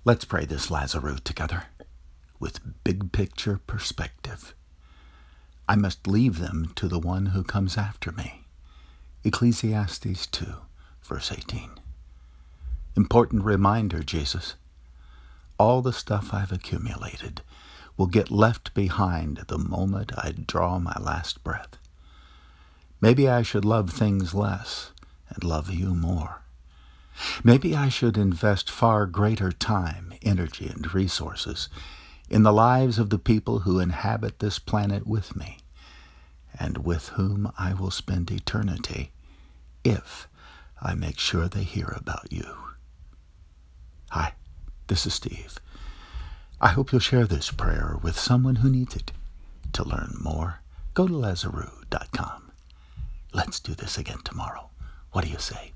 Let's pray this Lazarus together with big picture perspective. I must leave them to the one who comes after me. Ecclesiastes 2, verse 18. Important reminder, Jesus. All the stuff I've accumulated will get left behind the moment I draw my last breath. Maybe I should love things less and love you more. Maybe I should invest far greater time, energy, and resources in the lives of the people who inhabit this planet with me, and with whom I will spend eternity if I make sure they hear about you. Hi, this is Steve. I hope you'll share this prayer with someone who needs it. To learn more, go to Lazarus.com. Let's do this again tomorrow. What do you say?